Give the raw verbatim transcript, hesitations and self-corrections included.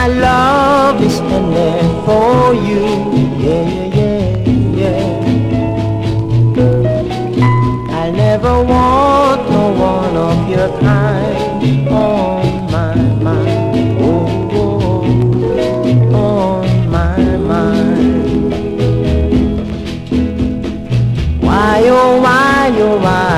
my love is in there for you. Yeah, yeah, yeah, yeah. I never want no one of your kind on my mind. Oh, oh, on my mind. Why, oh, why, oh, why?